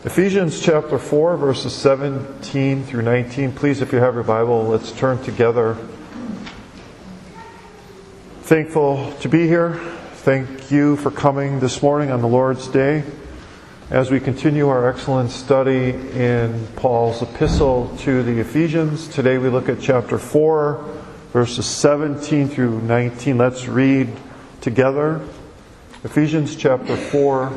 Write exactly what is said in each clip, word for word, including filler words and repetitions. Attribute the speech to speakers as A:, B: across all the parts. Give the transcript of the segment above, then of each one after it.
A: Ephesians chapter four, verses seventeen through nineteen. Please, if you have your Bible, let's turn together. Thankful to be here. Thank you for coming this morning on the Lord's Day as we continue our excellent study in Paul's epistle to the Ephesians. Today we look at chapter four, verses seventeen through nineteen. Let's read together. Ephesians chapter four,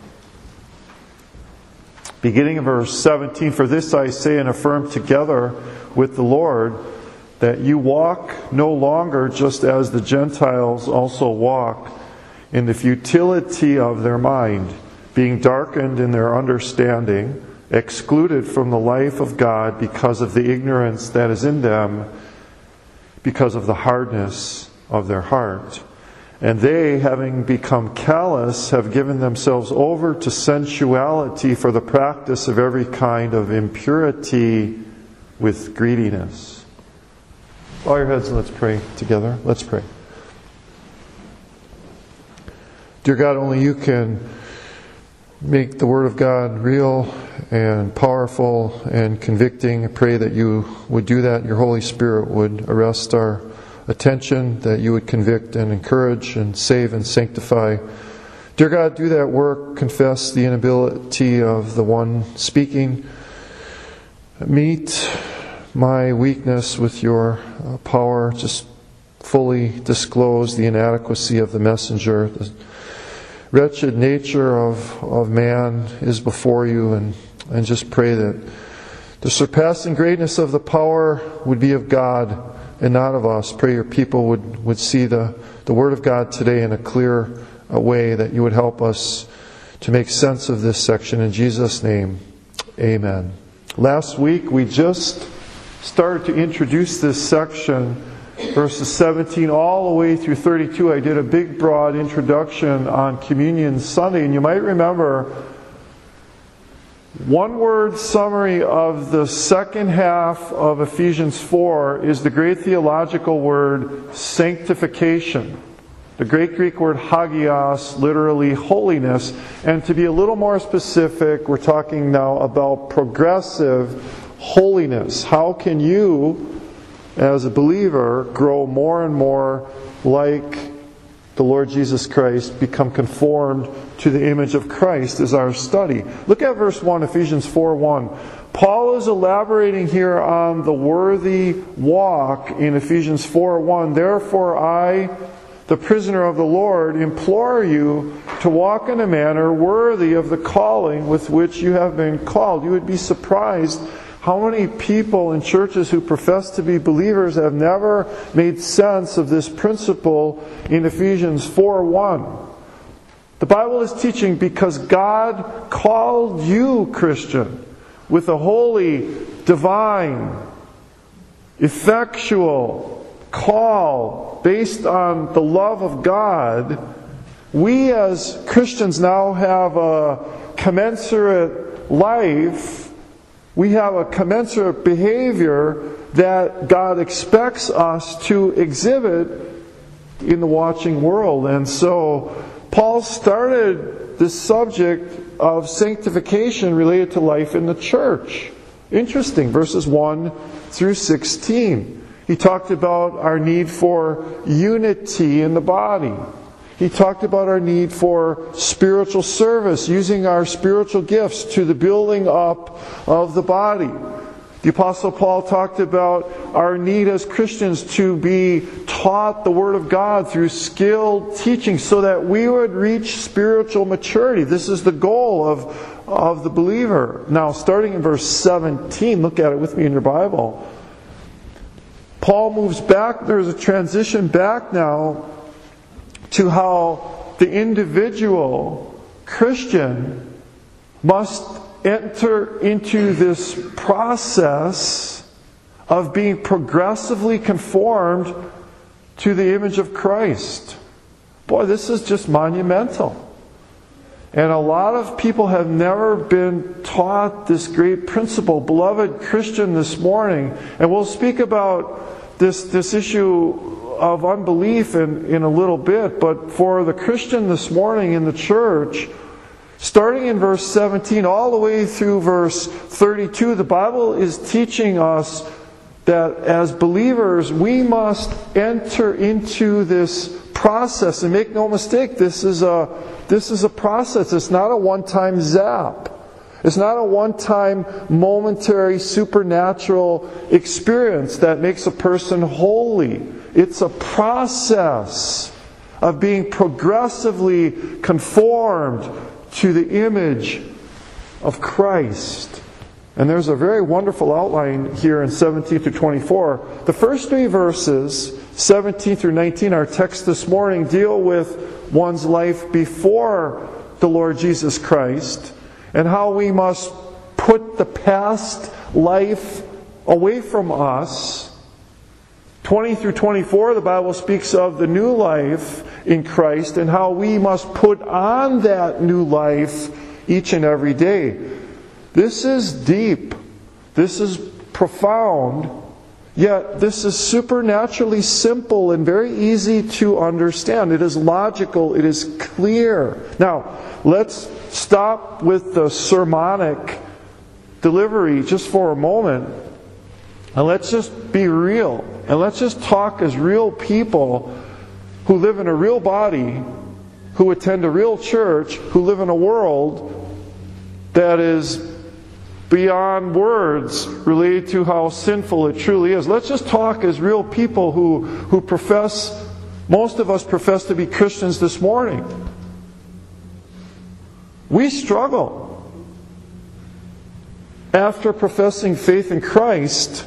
A: beginning in verse seventeen. For this I say and affirm together with the Lord, that you walk no longer just as the Gentiles also walk, in the futility of their mind, being darkened in their understanding, excluded from the life of God because of the ignorance that is in them, because of the hardness of their heart. And they, having become callous, have given themselves over to sensuality for the practice of every kind of impurity with greediness. Bow your heads and let's pray together. Let's pray. Dear God, only you can make the Word of God real and powerful and convicting. I pray that you would do that. Your Holy Spirit would arrest our attention, that you would convict and encourage and save and sanctify. Dear God, do that work. Confess the inability of the one speaking. Meet my weakness with your uh, power. Just fully disclose the inadequacy of the messenger. The wretched nature of, of man is before you, and, and just pray that the surpassing greatness of the power would be of God and not of us. Pray your people would, would see the, the Word of God today in a clear uh, way, that you would help us to make sense of this section. In Jesus' name, amen. Last week we just started to introduce this section, verses seventeen all the way through thirty-two. I did a big broad introduction on Communion Sunday, and you might remember one word summary of the second half of Ephesians four is the great theological word sanctification. The great Greek word hagios, literally holiness. And to be a little more specific, we're talking now about progressive holiness. How can you, as a believer, grow more and more like the Lord Jesus Christ, become conformed to the image of Christ, is our study. Look at verse one, Ephesians four one. Paul is elaborating here on the worthy walk in Ephesians four one. Therefore I, the prisoner of the Lord, implore you to walk in a manner worthy of the calling with which you have been called. You would be surprised how many people in churches who profess to be believers have never made sense of this principle in Ephesians four one. The Bible is teaching because God called you, Christian, with a holy, divine, effectual call based on the love of God. We as Christians now have a commensurate life. We have a commensurate behavior that God expects us to exhibit in the watching world. And so Paul started this subject of sanctification related to life in the church. Interesting, verses one through sixteen. He talked about our need for unity in the body. He talked about our need for spiritual service, using our spiritual gifts to the building up of the body. The Apostle Paul talked about our need as Christians to be taught the Word of God through skilled teaching so that we would reach spiritual maturity. This is the goal of, of the believer. Now, starting in verse seventeen, look at it with me in your Bible. Paul moves back. There's a transition back now to how the individual Christian must enter into this process of being progressively conformed to the image of Christ. Boy, this is just monumental. And a lot of people have never been taught this great principle. Beloved Christian, this morning, and we'll speak about this, this issue of unbelief in, in a little bit, but for the Christian this morning in the church, Starting in verse seventeen all the way through verse thirty-two, the Bible is teaching us that as believers we must enter into this process. And make no mistake, this is a, this is a process. It's not a one-time zap. It's not a one-time momentary supernatural experience that makes a person holy. It's a process of being progressively conformed to the image of Christ. And there's a very wonderful outline here in seventeen through twenty-four. The first three verses, seventeen through nineteen, our text this morning, deal with one's life before the Lord Jesus Christ and how we must put the past life away from us. twenty through twenty-four, the Bible speaks of the new life in Christ and how we must put on that new life each and every day. This is deep. This is profound. Yet this is supernaturally simple and very easy to understand. It is logical. It is clear. Now, let's stop with the sermonic delivery just for a moment. And let's just be real. And let's just talk as real people who live in a real body, who attend a real church, who live in a world that is beyond words related to how sinful it truly is. Let's just talk as real people who, who profess, most of us profess to be Christians this morning. We struggle after professing faith in Christ,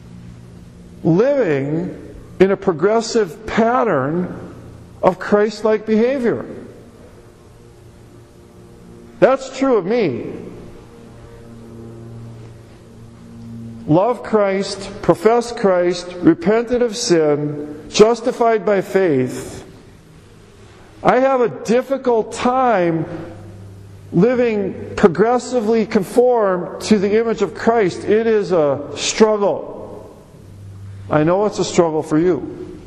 A: living in a progressive pattern of Christ-like behavior. That's true of me. Love Christ, profess Christ, repented of sin, justified by faith. I have a difficult time living progressively conformed to the image of Christ. It is a struggle. I know it's a struggle for you.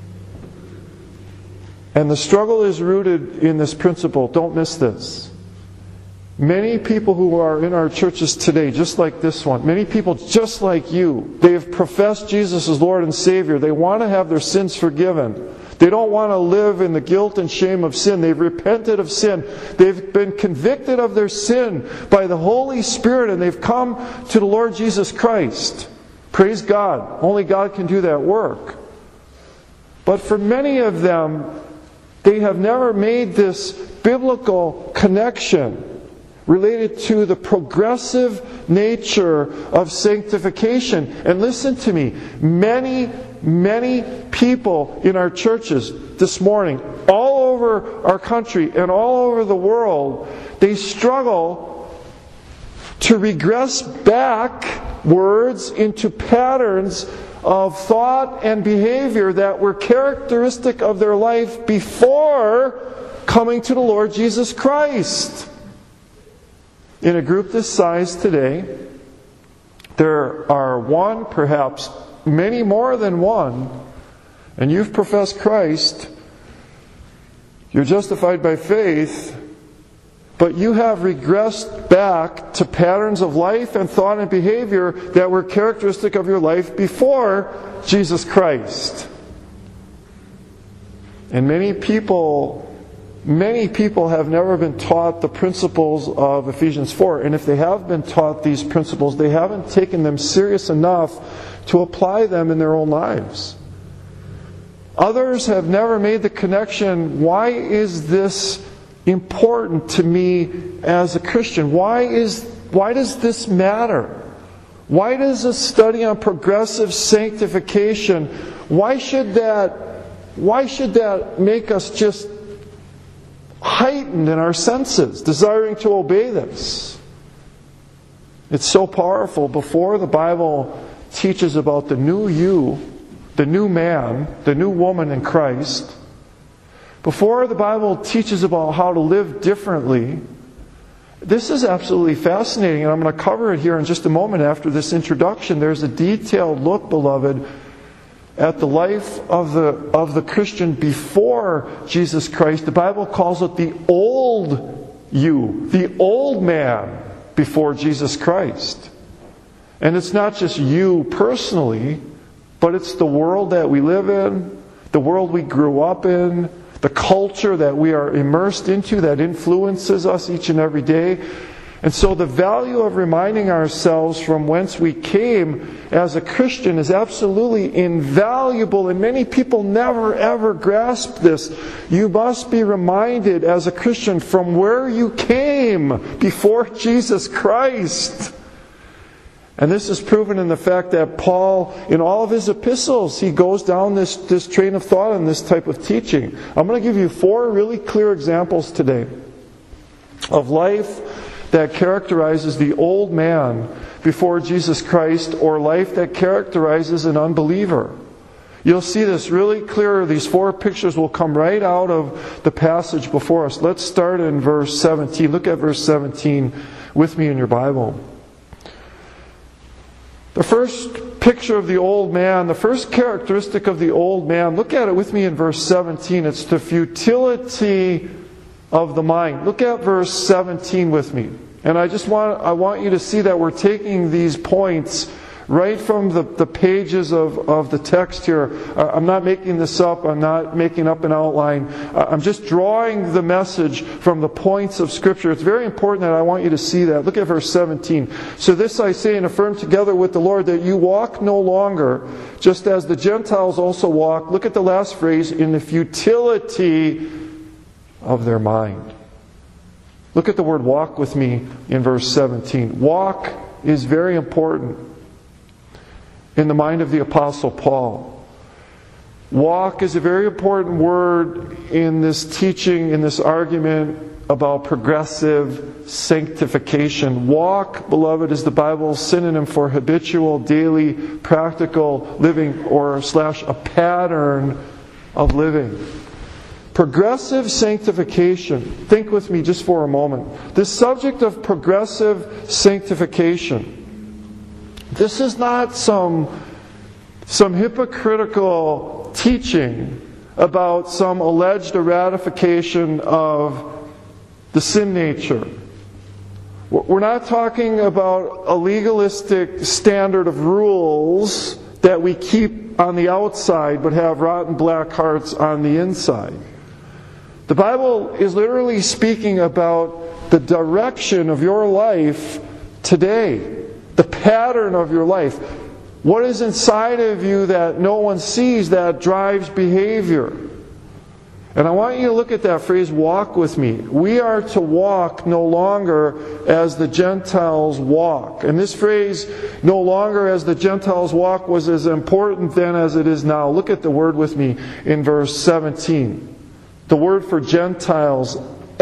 A: And the struggle is rooted in this principle. Don't miss this. Many people who are in our churches today, just like this one, many people just like you, they have professed Jesus as Lord and Savior. They want to have their sins forgiven. They don't want to live in the guilt and shame of sin. They've repented of sin. They've been convicted of their sin by the Holy Spirit, and they've come to the Lord Jesus Christ. Praise God. Only God can do that work. But for many of them, they have never made this biblical connection related to the progressive nature of sanctification. And listen to me, many, many people in our churches this morning, all over our country and all over the world, they struggle to regress backwards into patterns of thought and behavior that were characteristic of their life before coming to the Lord Jesus Christ. In a group this size today, there are one, perhaps many more than one, and you've professed Christ, you're justified by faith, but you have regressed back to patterns of life and thought and behavior that were characteristic of your life before Jesus Christ. And many people Many people have never been taught the principles of Ephesians four. And if they have been taught these principles, they haven't taken them serious enough to apply them in their own lives. Others have never made the connection, why is this important to me as a Christian? Why is why does this matter? Why does a study on progressive sanctification, why should that why should that make us just heightened in our senses, desiring to obey this? It's so powerful. Before the Bible teaches about the new you, the new man, the new woman in Christ, before the Bible teaches about how to live differently, this is absolutely fascinating, and I'm going to cover it here in just a moment after this introduction. There's a detailed look, beloved, at the life of the of the Christian before Jesus Christ. The Bible calls it the old you, the old man before Jesus Christ. And it's not just you personally, but it's the world that we live in, the world we grew up in, the culture that we are immersed into that influences us each and every day. And so the value of reminding ourselves from whence we came as a Christian is absolutely invaluable, and many people never ever grasp this. You must be reminded as a Christian from where you came before Jesus Christ. And this is proven in the fact that Paul, in all of his epistles, he goes down this, this train of thought and this type of teaching. I'm going to give you four really clear examples today of life that characterizes the old man before Jesus Christ, or life that characterizes an unbeliever. You'll see this really clear. These four pictures will come right out of the passage before us. Let's start in verse seventeen. Look at verse seventeen with me in your Bible. The first picture of the old man, the first characteristic of the old man, look at it with me in verse seventeen. It's the futility of the mind. Look at verse seventeen with me. And I just want I want you to see that we're taking these points right from the, the pages of, of the text here. I'm not making this up. I'm not making up an outline. I'm just drawing the message from the points of Scripture. It's very important that I want you to see that. Look at verse seventeen. So this I say and affirm together with the Lord, that you walk no longer just as the Gentiles also walk. Look at the last phrase, in the futility of their mind. Look at the word walk with me in verse seventeen. Walk is very important in the mind of the Apostle Paul. Walk is a very important word in this teaching, in this argument about progressive sanctification. Walk, beloved, is the Bible's synonym for habitual, daily, practical living, or slash a pattern of living. Progressive sanctification. Think with me just for a moment. This subject of progressive sanctification, this is not some, some hypocritical teaching about some alleged ratification of the sin nature. We're not talking about a legalistic standard of rules that we keep on the outside but have rotten black hearts on the inside. The Bible is literally speaking about the direction of your life today, the pattern of your life. What is inside of you that no one sees that drives behavior? And I want you to look at that phrase, walk with me. We are to walk no longer as the Gentiles walk. And this phrase, no longer as the Gentiles walk, was as important then as it is now. Look at the word with me in verse seventeen. The word for Gentiles,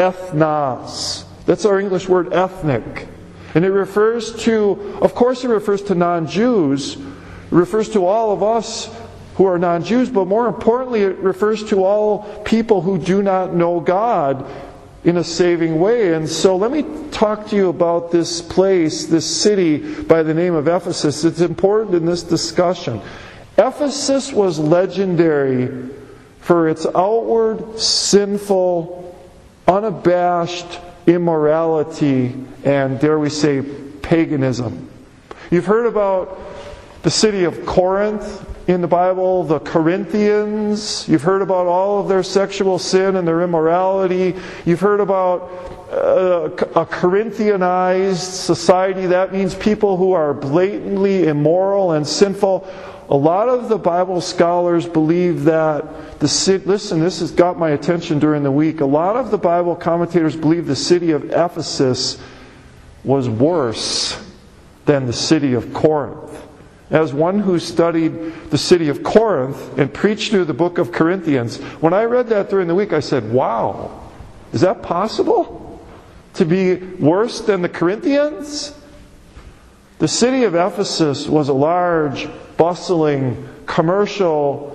A: ethnos. That's our English word ethnic. And it refers to, of course it refers to non-Jews. It refers to all of us who are non-Jews, but more importantly it refers to all people who do not know God in a saving way. And so let me talk to you about this place, this city by the name of Ephesus. It's important in this discussion. Ephesus was legendary for its outward, sinful, unabashed immorality and, dare we say, paganism. You've heard about the city of Corinth in the Bible, the Corinthians. You've heard about all of their sexual sin and their immorality. You've heard about uh, a Corinthianized society. That means people who are blatantly immoral and sinful. A lot of the Bible scholars believe that the city, listen, this has got my attention during the week. A lot of the Bible commentators believe the city of Ephesus was worse than the city of Corinth. As one who studied the city of Corinth and preached through the book of Corinthians, when I read that during the week, I said, wow, is that possible? To be worse than the Corinthians? The city of Ephesus was a large, bustling, commercial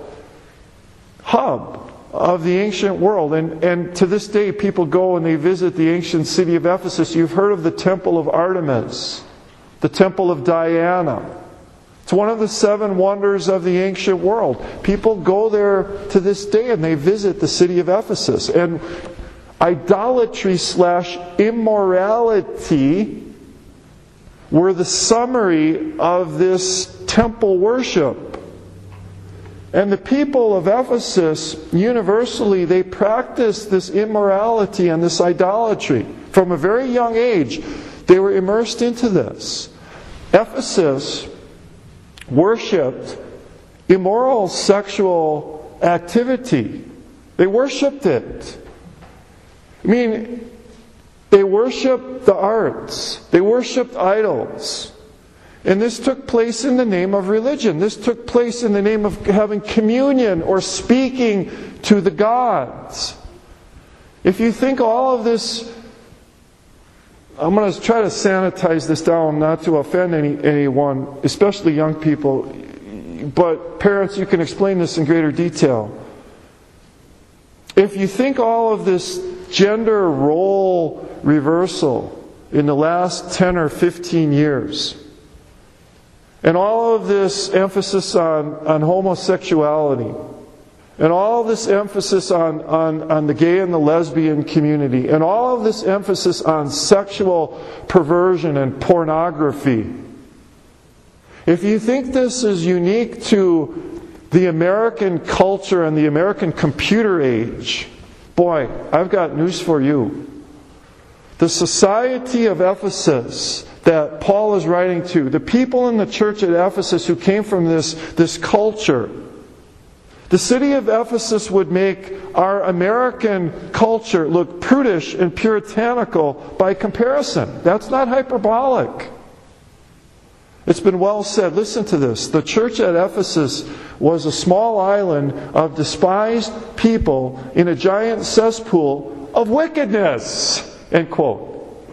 A: hub of the ancient world. And, and to this day, people go and they visit the ancient city of Ephesus. You've heard of the Temple of Artemis, the Temple of Diana. It's one of the seven wonders of the ancient world. People go there to this day and they visit the city of Ephesus. And idolatry slash immorality were the summary of this temple worship. And the people of Ephesus, universally, they practiced this immorality and this idolatry. From a very young age, they were immersed into this. Ephesus worshipped immoral sexual activity. They worshipped it. I mean, they worshipped the arts. They worshipped idols. And this took place in the name of religion. This took place in the name of having communion or speaking to the gods. If you think all of this, I'm going to try to sanitize this down not to offend any, anyone, especially young people. But parents, you can explain this in greater detail. If you think all of this gender role reversal in the last ten or fifteen years, and all of this emphasis on, on homosexuality, and all of this emphasis on, on, on the gay and the lesbian community, and all of this emphasis on sexual perversion and pornography, if you think this is unique to the American culture and the American computer age, boy, I've got news for you. The society of Ephesus that Paul is writing to, the people in the church at Ephesus who came from this, this culture, the city of Ephesus would make our American culture look prudish and puritanical by comparison. That's not hyperbolic. It's been well said. Listen to this. The church at Ephesus was a small island of despised people in a giant cesspool of wickedness. End quote.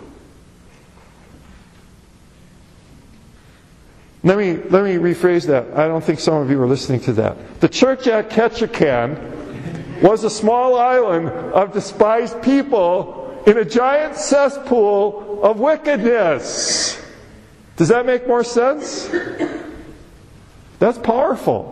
A: Let me, let me rephrase that. I don't think some of you were listening to that. The church at Ketchikan was a small island of despised people in a giant cesspool of wickedness. Does that make more sense? That's powerful.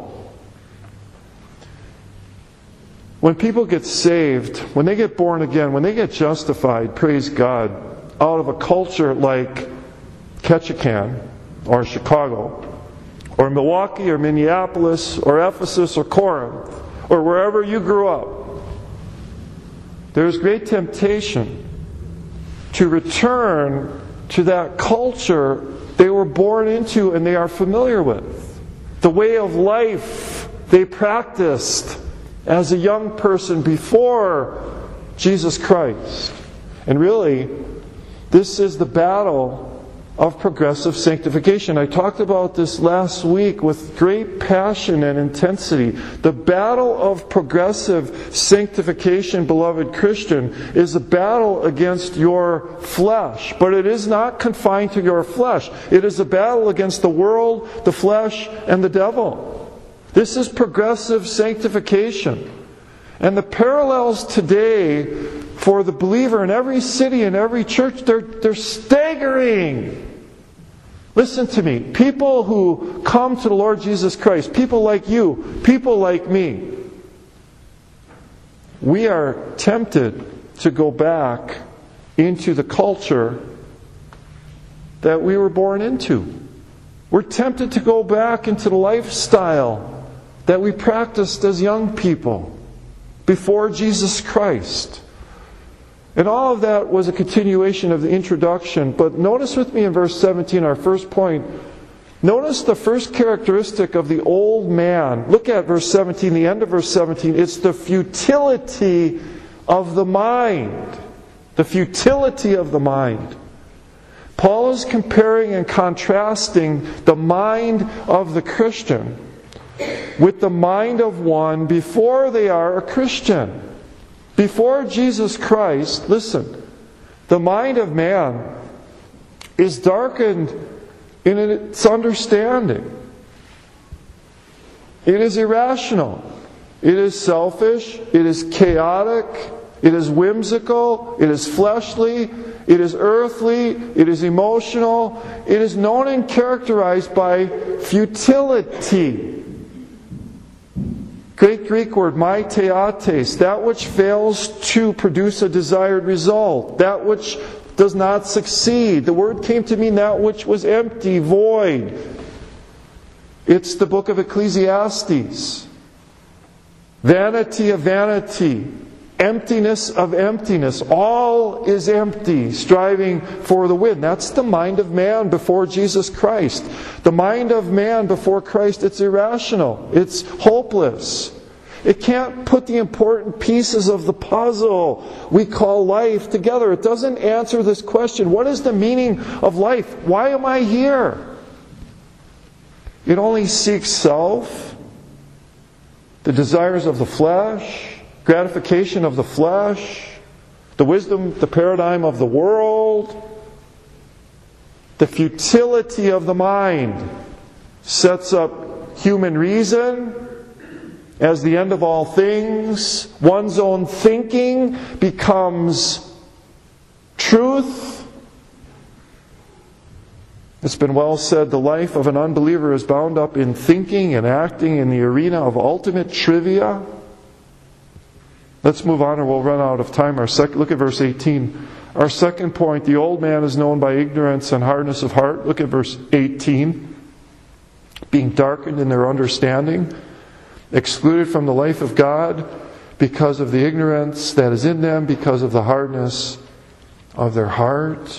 A: When people get saved, when they get born again, when they get justified, praise God, out of a culture like Ketchikan or Chicago or Milwaukee or Minneapolis or Ephesus or Corinth or wherever you grew up, there's great temptation to return to that culture they were born into and they are familiar with. The way of life they practiced as a young person before Jesus Christ. And really, this is the battle of progressive sanctification. I talked about this last week with great passion and intensity. The battle of progressive sanctification, beloved Christian, is a battle against your flesh. But it is not confined to your flesh. It is a battle against the world, the flesh, and the devil. This is progressive sanctification. And the parallels today for the believer in every city and every church, they're, they're staggering. Listen to me. People who come to the Lord Jesus Christ, people like you, people like me, we are tempted to go back into the culture that we were born into. We're tempted to go back into the lifestyle that we practiced as young people before Jesus Christ. And all of that was a continuation of the introduction. But notice with me in verse seventeen, our first point. Notice the first characteristic of the old man. Look at verse seventeen, the end of verse seventeen. It's the futility of the mind. The futility of the mind. Paul is comparing and contrasting the mind of the Christian with the mind of one before they are a Christian. Before Jesus Christ, listen, the mind of man is darkened in its understanding. It is irrational. It is selfish. It is chaotic. It is whimsical. It is fleshly. It is earthly. It is emotional. It is known and characterized by futility. Great Greek word, maiteates, that which fails to produce a desired result, that which does not succeed. The word came to mean that which was empty, void. It's the book of Ecclesiastes. Vanity of vanity, emptiness of emptiness. All is empty, striving for the wind. That's the mind of man before Jesus Christ. The mind of man before Christ, it's irrational. It's hopeless. It can't put the important pieces of the puzzle we call life together. It doesn't answer this question. What is the meaning of life? Why am I here? It only seeks self, the desires of the flesh, gratification of the flesh, the wisdom, the paradigm of the world, the futility of the mind sets up human reason as the end of all things. One's own thinking becomes truth. It's been well said, the life of an unbeliever is bound up in thinking and acting in the arena of ultimate trivia. Let's move on or we'll run out of time. Our second, look at verse eighteen. Our second point, the old man is known by ignorance and hardness of heart. Look at verse eighteen. Being darkened in their understanding, excluded from the life of God because of the ignorance that is in them, because of the hardness of their heart.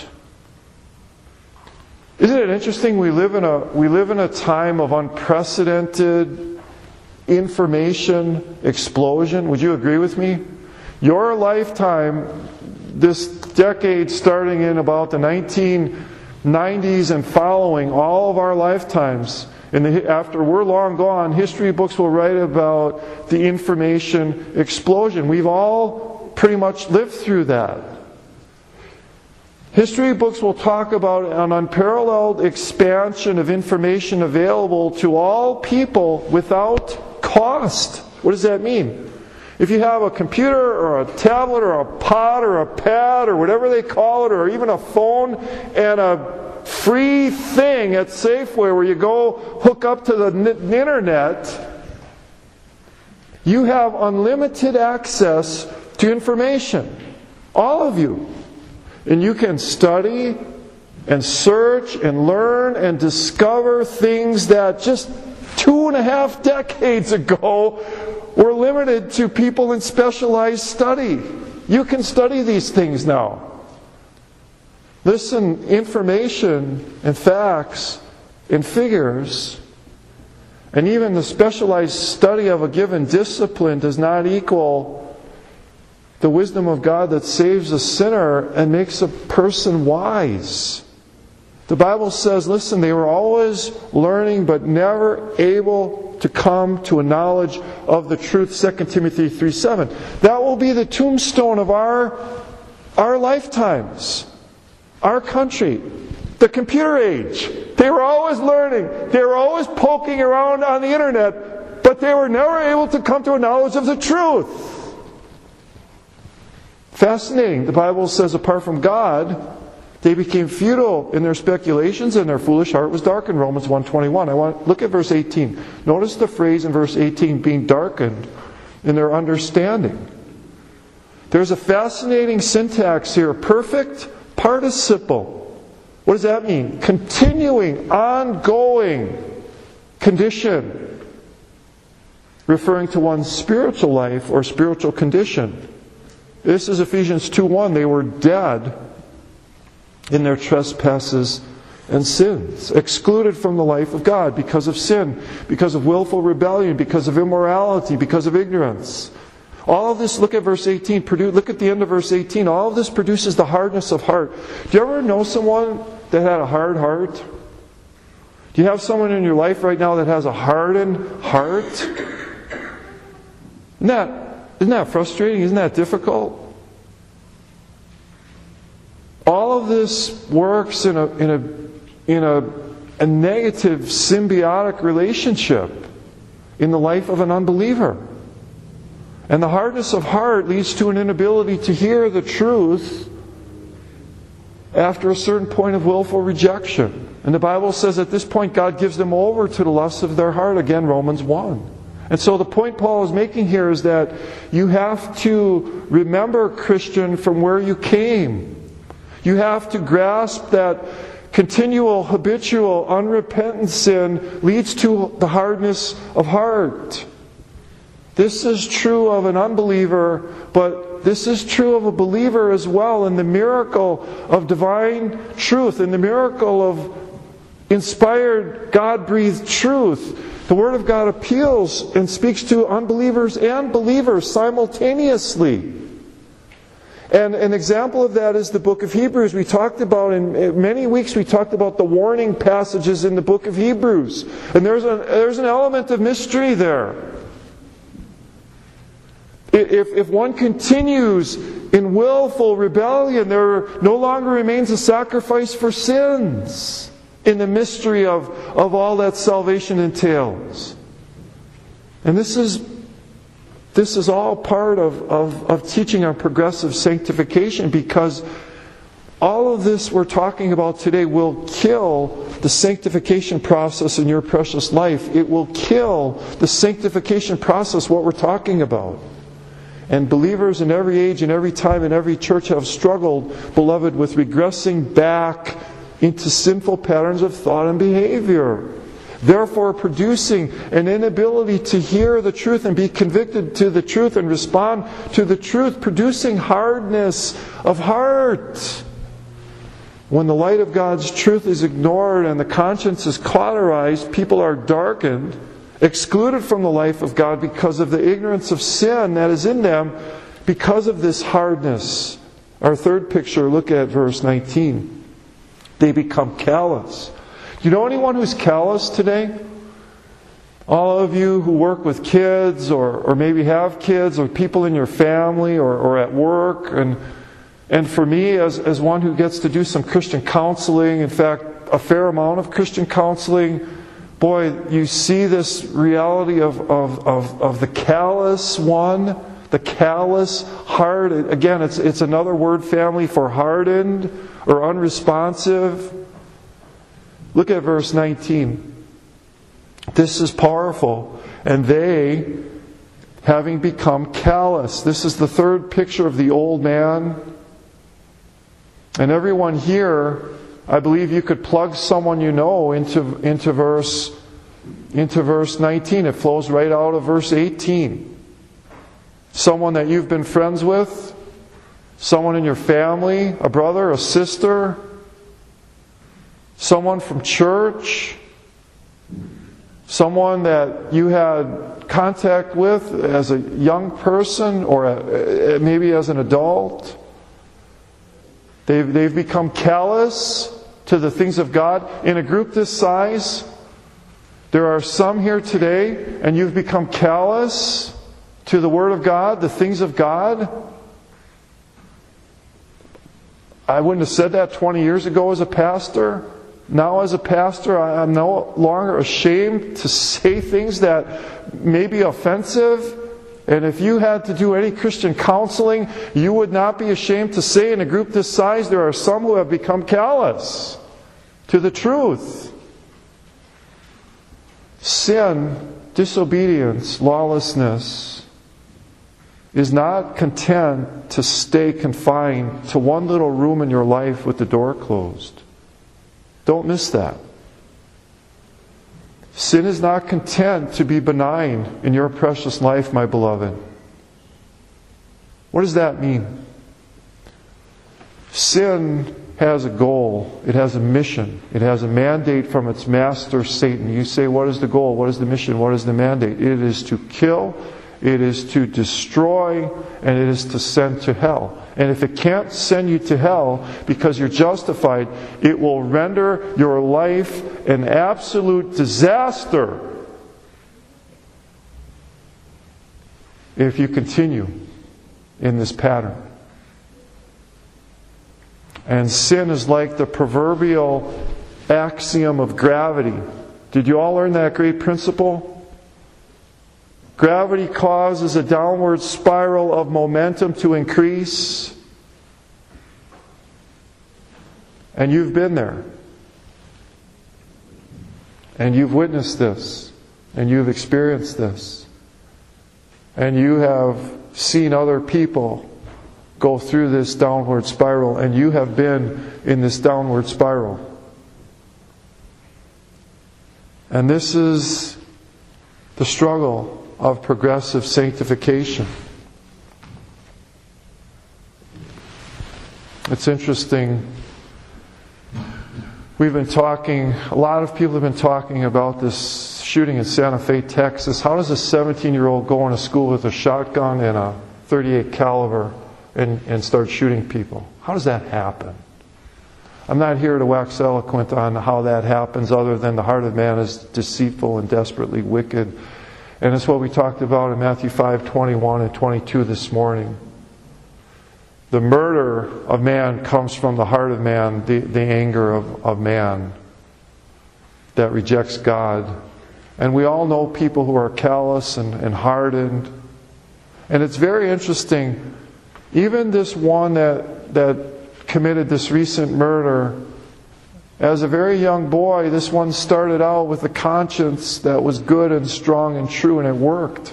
A: Isn't it interesting? We live in a we live in a time of unprecedented information explosion. Would you agree with me? Your lifetime, this decade starting in about the nineteen nineties and following, all of our lifetimes, in the, after we're long gone, history books will write about the information explosion. We've all pretty much lived through that. History books will talk about an unparalleled expansion of information available to all people without cost. What does that mean? If you have a computer or a tablet or a pod or a pad or whatever they call it, or even a phone and a free thing at Safeway where you go hook up to the n- internet, you have unlimited access to information. All of you. And you can study and search and learn and discover things that just two and a half decades ago were limited to people in specialized study. You can study these things now. Listen, information and facts and figures, and even the specialized study of a given discipline does not equal the wisdom of God that saves a sinner and makes a person wise. The Bible says, listen, they were always learning but never able to come to a knowledge of the truth. Second Timothy three seven. That will be the tombstone of our, our lifetimes. Our country. The computer age. They were always learning. They were always poking around on the internet, but they were never able to come to a knowledge of the truth. Fascinating. The Bible says apart from God, they became futile in their speculations and their foolish heart was darkened. Romans one twenty-one. I want look at verse eighteen. Notice the phrase in verse eighteen, being darkened in their understanding. There's a fascinating syntax here. Perfect participle. What does that mean? Continuing, ongoing condition. Referring to one's spiritual life or spiritual condition. This is Ephesians two one. They were dead in their trespasses and sins, excluded from the life of God because of sin, because of willful rebellion, because of immorality, because of ignorance. All of this, look at verse eighteen, look at the end of verse eighteen. All of this produces the hardness of heart. Do you ever know someone that had a hard heart? Do you have someone in your life right now that has a hardened heart? Isn't that Isn't that frustrating? Isn't that difficult? All of this works in a in a in a, a negative symbiotic relationship in the life of an unbeliever. And the hardness of heart leads to an inability to hear the truth after a certain point of willful rejection. And the Bible says at this point God gives them over to the lusts of their heart. Again, Romans one. And so the point Paul is making here is that you have to remember, Christian, from where you came. You have to grasp that continual, habitual, unrepentant sin leads to the hardness of heart. This is true of an unbeliever, but this is true of a believer as well, in the miracle of divine truth, in the miracle of inspired, God-breathed truth. The Word of God appeals and speaks to unbelievers and believers simultaneously. And an example of that is the book of Hebrews. We talked about, in many weeks, we talked about the warning passages in the book of Hebrews. And there's, a, there's an element of mystery there. If, if one continues in willful rebellion, there no longer remains a sacrifice for sins in the mystery of, of all that salvation entails. And this is this is all part of, of, of teaching on progressive sanctification, because all of this we're talking about today will kill the sanctification process in your precious life. It will kill the sanctification process, what we're talking about. And believers in every age and every time in every church have struggled, beloved, with regressing back into sinful patterns of thought and behavior. Therefore producing an inability to hear the truth and be convicted to the truth and respond to the truth, producing hardness of heart. When the light of God's truth is ignored and the conscience is cauterized, people are darkened, excluded from the life of God because of the ignorance of sin that is in them, because of this hardness. Our third picture, look at verse nineteen. They become callous. Do you know anyone who's callous today? All of you who work with kids, or, or maybe have kids, or people in your family, or, or at work. And, and for me, as, as one who gets to do some Christian counseling, in fact, a fair amount of Christian counseling, boy, you see this reality of, of, of, of the callous one, the callous, hard. Again, it's, it's another word family for hardened or unresponsive. Look at verse nineteen. This is powerful. And they, having become callous. This is the third picture of the old man. And everyone here, I believe you could plug someone you know into, into verse into verse nineteen. It flows right out of verse eighteen. Someone that you've been friends with, someone in your family, a brother, a sister, someone from church, someone that you had contact with as a young person or a, maybe as an adult. They've, they've become callous to the things of God. In a group this size, there are some here today, and you've become callous to the Word of God, the things of God. I wouldn't have said that twenty years ago as a pastor. Now as a pastor, I'm no longer ashamed to say things that may be offensive. And if you had to do any Christian counseling, you would not be ashamed to say in a group this size, there are some who have become callous to the truth. Sin, disobedience, lawlessness is not content to stay confined to one little room in your life with the door closed. Don't miss that. Sin is not content to be benign in your precious life, my beloved. What does that mean? Sin has a goal. It has a mission. It has a mandate from its master, Satan. You say, what is the goal? What is the mission? What is the mandate? It is to kill, it is to destroy, and it is to send to hell. And if it can't send you to hell because you're justified, it will render your life an absolute disaster if you continue in this pattern. And sin is like the proverbial axiom of gravity. Did you all learn that great principle? Gravity causes a downward spiral of momentum to increase. And you've been there. And you've witnessed this. And you've experienced this. And you have seen other people go through this downward spiral, and you have been in this downward spiral. And this is the struggle of progressive sanctification. It's interesting. We've been talking, a lot of people have been talking about this shooting in Santa Fe, Texas. How does a seventeen-year-old go into school with a shotgun and a thirty-eight caliber and, and start shooting people? How does that happen? I'm not here to wax eloquent on how that happens, other than the heart of man is deceitful and desperately wicked. And it's what we talked about in Matthew five, twenty-one and twenty-two this morning. The murder of man comes from the heart of man, the, the anger of, of man that rejects God. And we all know people who are callous and, and hardened. And it's very interesting, even this one that, that committed this recent murder, as a very young boy, this one started out with a conscience that was good and strong and true, and it worked.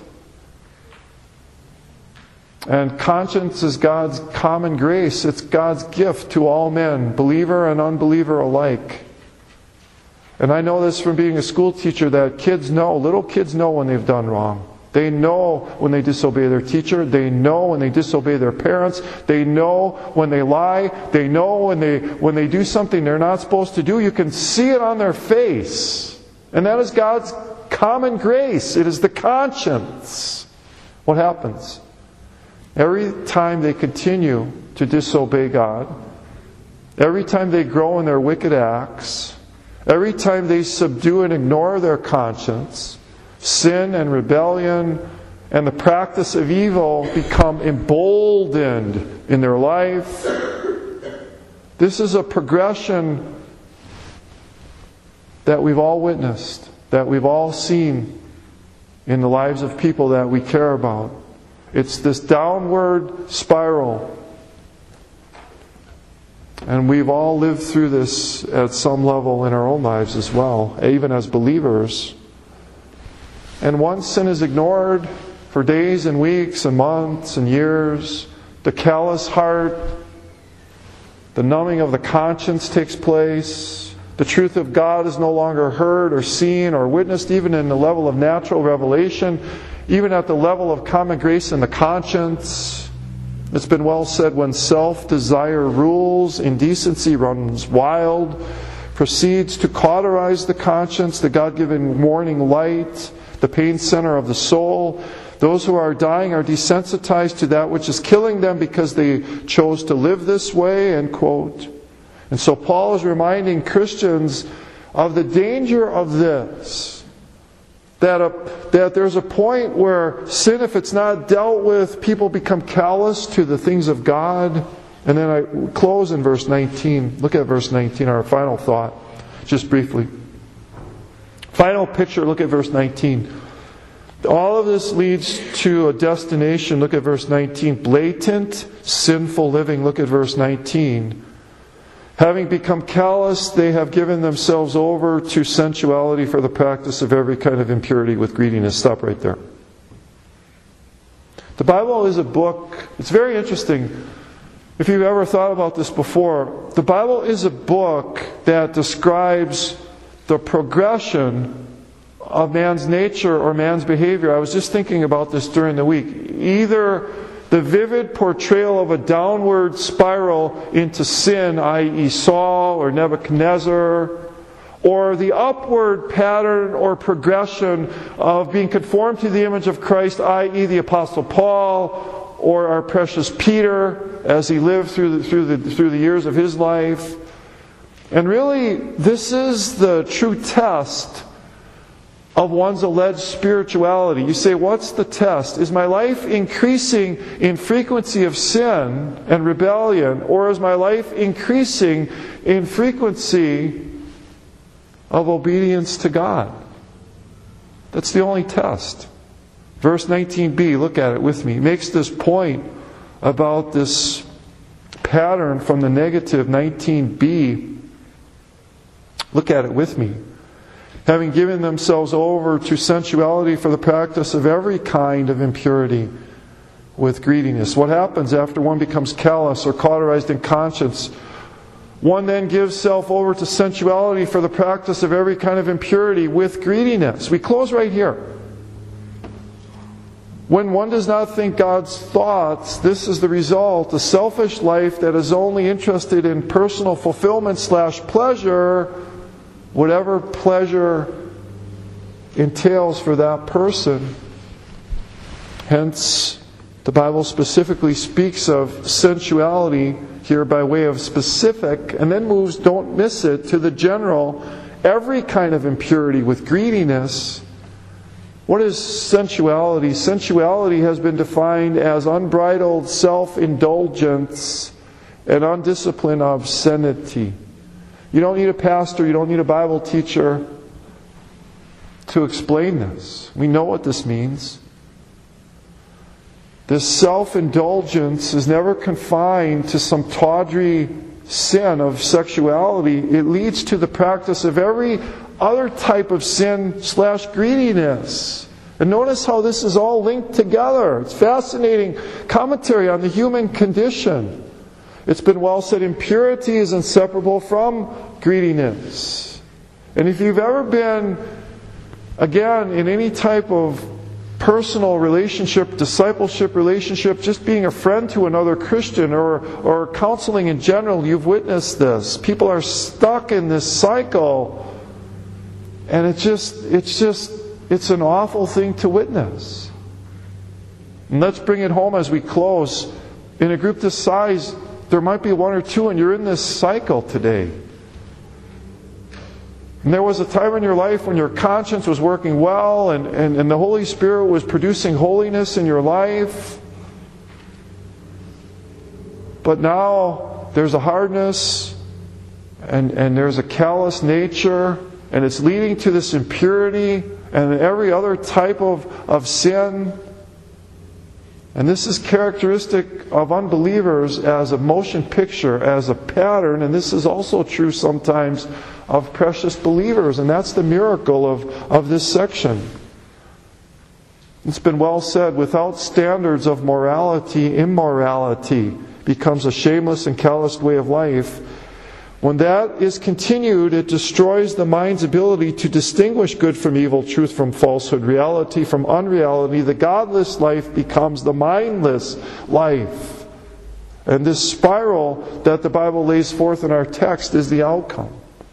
A: And conscience is God's common grace. It's God's gift to all men, believer and unbeliever alike. And I know this from being a school teacher, that kids know, little kids know when they've done wrong. They know when they disobey their teacher. They know when they disobey their parents. They know when they lie. They know when they when they do something they're not supposed to do. You can see it on their face. And that is God's common grace. It is the conscience. What happens? Every time they continue to disobey God, every time they grow in their wicked acts, every time they subdue and ignore their conscience, sin and rebellion and the practice of evil become emboldened in their life. This is a progression that we've all witnessed, that we've all seen in the lives of people that we care about. It's this downward spiral. And we've all lived through this at some level in our own lives as well, even as believers. And once sin is ignored for days and weeks and months and years, the callous heart, the numbing of the conscience takes place. The truth of God is no longer heard or seen or witnessed, even in the level of natural revelation, even at the level of common grace in the conscience. It's been well said, when self-desire rules, indecency runs wild, proceeds to cauterize the conscience, the God-given morning light, the pain center of the soul. Those who are dying are desensitized to that which is killing them because they chose to live this way, end quote. And so Paul is reminding Christians of the danger of this. That, a, that there's a point where sin, if it's not dealt with, people become callous to the things of God. And then I close in verse nineteen. Look at verse nineteen, our final thought, just briefly. Final picture, look at verse nineteen. All of this leads to a destination. Look at verse nineteen. Blatant, sinful living. Look at verse nineteen. Having become callous, they have given themselves over to sensuality for the practice of every kind of impurity with greediness. Stop right there. The Bible is a book. It's very interesting. If you've ever thought about this before, the Bible is a book that describes the progression of man's nature or man's behavior. I was just thinking about this during the week. Either the vivid portrayal of a downward spiral into sin, that is. Saul or Nebuchadnezzar, or the upward pattern or progression of being conformed to the image of Christ, that is the Apostle Paul, or our precious Peter as he lived through the, through the, through the years of his life. And really, this is the true test of one's alleged spirituality. You say, what's the test? Is my life increasing in frequency of sin and rebellion, or is my life increasing in frequency of obedience to God? That's the only test. Verse nineteen b, look at it with me, makes this point about this pattern from the negative. nineteen b, look at it with me. having given themselves over to sensuality for the practice of every kind of impurity with greediness. What happens after one becomes callous or cauterized in conscience? One then gives self over to sensuality for the practice of every kind of impurity with greediness. We close right here. When one does not think God's thoughts, this is the result: a selfish life that is only interested in personal fulfillment slash pleasure, whatever pleasure entails for that person. Hence, the Bible specifically speaks of sensuality here by way of specific, and then moves, don't miss it, to the general, every kind of impurity with greediness. What is sensuality? Sensuality has been defined as unbridled self-indulgence and undisciplined obscenity. You don't need a pastor, you don't need a Bible teacher to explain this. We know what this means. This self-indulgence is never confined to some tawdry sin of sexuality. It leads to the practice of every other type of sin slash greediness. And notice how this is all linked together. It's fascinating commentary on the human condition. It's been well said, impurity is inseparable from greediness. And if you've ever been, again, in any type of personal relationship, discipleship relationship, just being a friend to another Christian, or, or counseling in general, you've witnessed this. People are stuck in this cycle. And it's just, it's just, it's an awful thing to witness. And let's bring it home as we close. In a group this size, there might be one or two, and you're in this cycle today. And there was a time in your life when your conscience was working well, and, and, and the Holy Spirit was producing holiness in your life. But now there's a hardness, and, and there's a callous nature, and it's leading to this impurity and every other type of, of sin. And this is characteristic of unbelievers as a motion picture, as a pattern, and this is also true sometimes of precious believers. And that's the miracle of, of this section. It's been well said, without standards of morality, immorality becomes a shameless and calloused way of life. When that is continued, it destroys the mind's ability to distinguish good from evil, truth from falsehood, reality from unreality. The godless life becomes the mindless life. And this spiral that the Bible lays forth in our text is the outcome.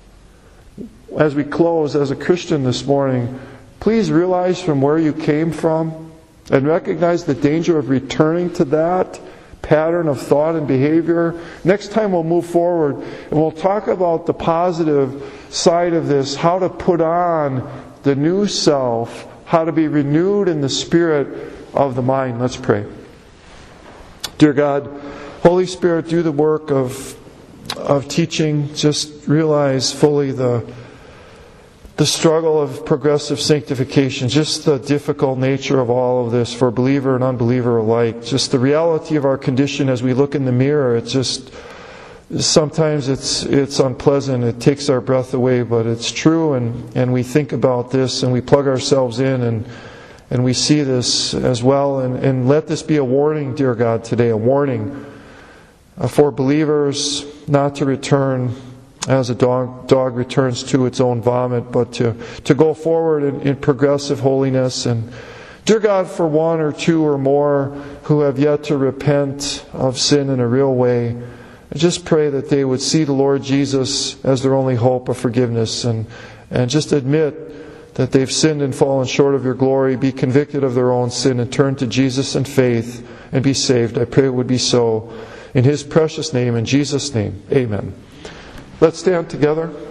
A: As we close, as a Christian this morning, please realize from where you came from and recognize the danger of returning to that pattern of thought and behavior. Next time we'll move forward and we'll talk about the positive side of this, how to put on the new self, how to be renewed in the spirit of the mind. Let's pray. Dear God, Holy Spirit, do the work of of teaching. Just realize fully the the struggle of progressive sanctification, just the difficult nature of all of this for believer and unbeliever alike. Just the reality of our condition as we look in the mirror. It's just, sometimes it's it's unpleasant. It takes our breath away, but it's true. And, and we think about this and we plug ourselves in and and we see this as well. And, and let this be a warning, dear God, today, a warning for believers not to return as a dog dog returns to its own vomit, but to, to go forward in, in progressive holiness. And dear God, for one or two or more who have yet to repent of sin in a real way, I just pray that they would see the Lord Jesus as their only hope of forgiveness, and, and just admit that they've sinned and fallen short of your glory, be convicted of their own sin, and turn to Jesus in faith and be saved. I pray it would be so. In His precious name, in Jesus' name, amen. Let's stand together.